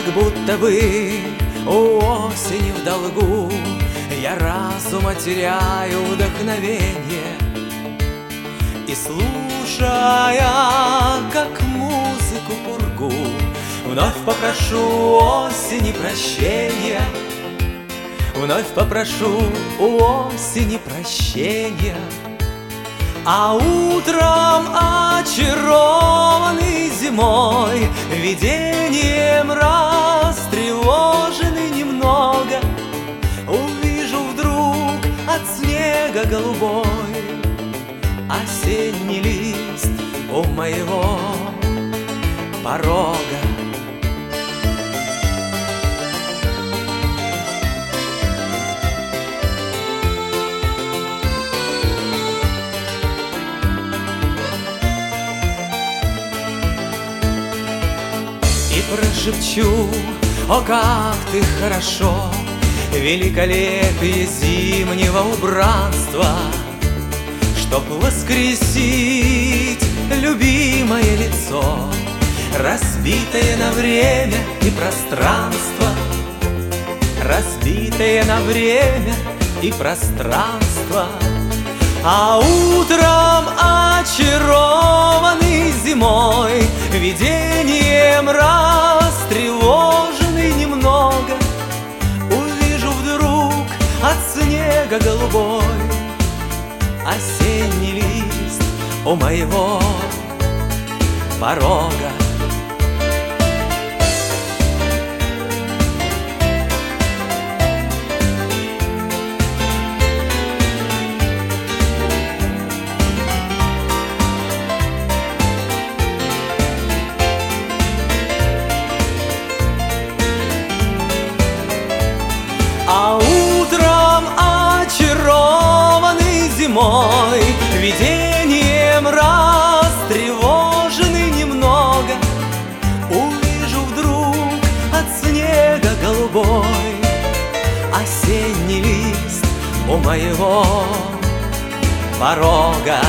будто бы у осени в долгу я разума теряю вдохновение. И слушая, как музыку пургу, вновь попрошу осени прощения. Вновь попрошу у осени прощения. А утром, очарованный зимой, видением растревоженный немного, увижу вдруг от снега голубой осенний лист у моего порога. И прошепчу: о, как ты хорошо, великолепие зимнего убранства, чтоб воскресить любимое лицо, разбитое на время и пространство, разбитое на время и пространство. А утром, очарованный зимой, видением растревоженный немного, увижу вдруг от снега голубой осенний лист у моего порога. А утром, очарованный зимой, видением растревоженный немного, увижу вдруг от снега голубой осенний лист у моего порога.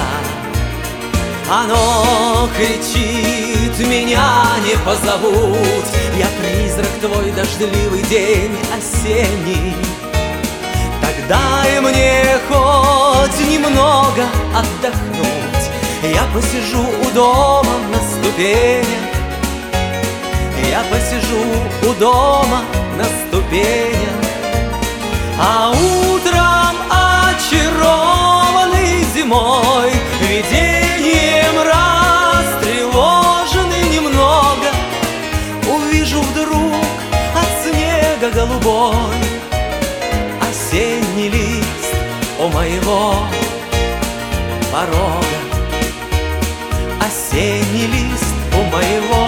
Оно кричит: меня не позовут, я призрак твой, дождливый день осенний. Так дай мне хоть немного отдохнуть, я посижу у дома на ступенях, я посижу у дома на ступенях. А утром, очарованный зимой, видением растревоженный немного, увижу вдруг от снега голубой осенний лист у моего порога. Осенний лист у моего